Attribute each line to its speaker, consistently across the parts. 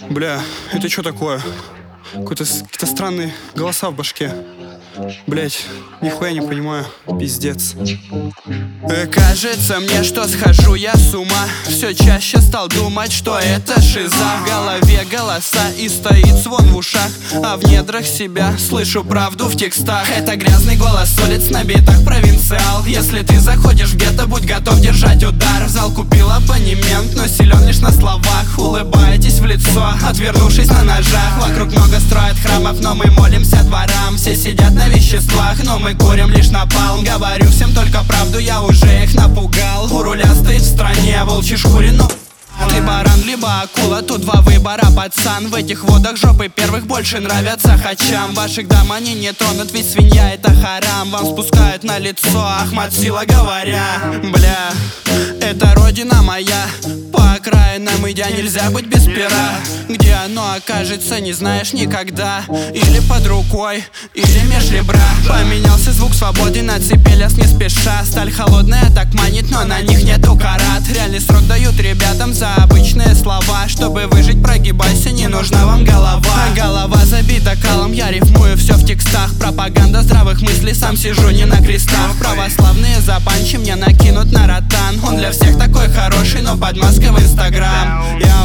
Speaker 1: Бля, это что такое? Какие-то странные голоса в башке. Блять, нихуя не понимаю, пиздец.
Speaker 2: Кажется мне, что схожу я с ума. Все чаще стал думать, что это шиза. В голове голоса и стоит звон в ушах, а в недрах себя слышу правду в текстах. Это грязный голос улиц на битах, провинциал. Если ты заходишь в гетто, будь готов держать удар. В зал купил абонемент, но силен лишь на словах. Улыбаетесь в лицо, отвернувшись на ножах. Вокруг много строят храмов, но мы молимся дворам. Все сидят на веществах, но мы курим лишь напалм. Говорю всем только правду, я уже их напугал. У руля стоит в стране волчьей шкуре, но ты баран, либо акула, тут два выбора, пацан. В этих водах жопы первых больше нравятся хачам. Ваших дам они не тронут, ведь свинья это харам. Вам спускают на лицо Ахмад Сила, говоря: бля, это родина моя. По окраинам идя нельзя быть без пера. Где оно окажется, не знаешь никогда. Или под рукой, или меж ребра. Поменялся звук свободы на цепи, лес не спеша. Сталь холодная так манит, но на них нету карат. Реальный срок дают ребятам за обычные слова. Чтобы выжить, прогибайся, не нужна вам голова. Голова забита калом, я рифмую все в текстах. Пропаганда здравых мыслей, сам сижу не на крестах. Православные запанчи мне накинут на ротан. Он для всех такой хороший, но под маской в инстаграм.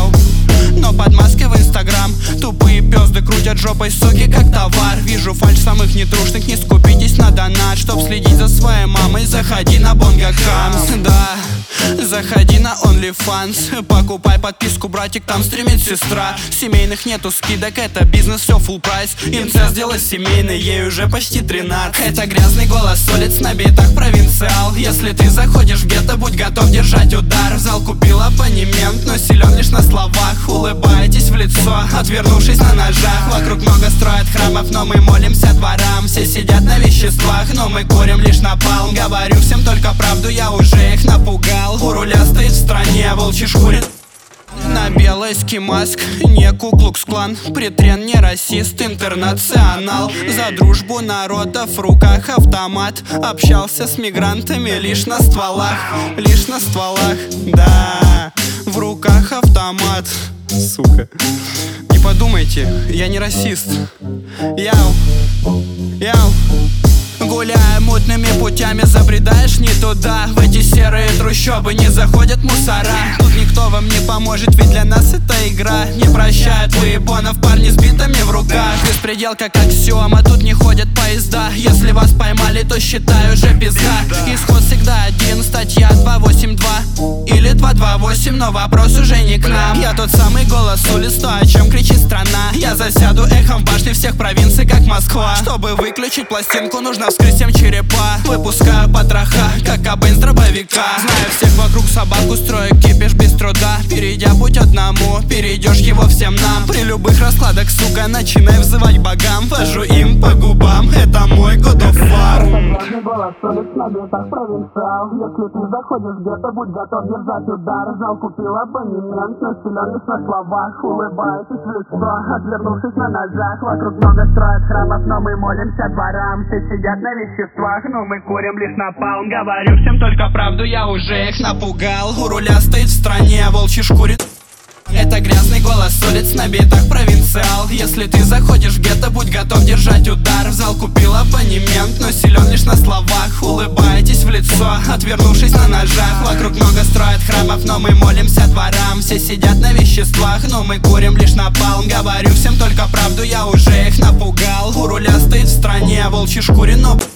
Speaker 2: Но под маской в инстаграм тупые пёзды крутят жопой соки как товар. Вижу фальшь самых нетрушных, не скупитесь на донат. Чтоб следить за своей мамой, заходи на Бонгакамс. Да, заходи на OnlyFans. Покупай подписку, братик, там стримит сестра. Семейных нету скидок, это бизнес, все full прайс. Инцест дело семейный, ей уже почти 13. Это грязный голос улиц на битах, провинциал. Если ты заходишь в гетто, будь готов держать удар. В зал купил абонемент, но силен лишь на словах. Улыбаетесь в лицо, отвернувшись на ножах. Вокруг много строят храмов, но мы молимся дворам. Все сидят на веществах, но мы курим лишь напалм. Говорю всем только правду, я уже их напугал. У руля стоит в стране волчьей шкуре. На белой скимаск, не Ку-Клукс-клан. Притрен не расист, интернационал. За дружбу народов в руках автомат. Общался с мигрантами лишь на стволах. Лишь на стволах, да, в руках автомат.
Speaker 1: Сука. Не подумайте, я не расист.
Speaker 2: Яу, яу. Гуляя мутными путями, забредаешь не туда. В эти серые трущобы не заходят мусора. Тут никто вам не поможет, ведь для нас это игра. Не прощают выебонов парни с битами в руках. Беспредел как аксиома, тут не ходят поезда. Если вас поймали, то считай уже пизда. Исход всегда один, статья 282 или 228, но вопрос уже не к нам. Я тот самый голос улиц, то о чем кричит страна. Я засяду эхом в башне всех провинций, как Москва. Чтобы выключить пластинку, нужно вскрыть всем черепа. Выпускаю потроха, как Кобейн с дробовика. Знаю всех вокруг собаку, строю кипиш без труда. Перейдя путь одному, перейдешь его всем нам. При любых раскладах, сука, начинай взывать богам. Вожу им по губам, это мой God of War.
Speaker 3: Грязный голос улиц на битах, провинциал. Если ты заходишь где-то, будь готов держать удар. Зал купил абонемент, но силен лишь на словах. Улыбаетесь в лицо, отвернувшись на ножах. Вокруг много строят храмов, но мы молимся дворам. Все сидят на веществах, но мы курим лишь напалм. Говорю всем только правду, я уже их напугал. У руля стоит в стране волчьей шкуре. Это грязный голос улиц на битах, провинциал. Если ты заходишь в гетто, будь готов держать удар. В зал купил абонемент, но силен лишь на словах. Улыбаетесь в лицо, отвернувшись на ножах. Вокруг много строят храмов, но мы молимся дворам. Все сидят на веществах, но мы курим лишь напалм. Говорю всем только правду, я уже их напугал. У руля стоит в стране волчьей шкуре, но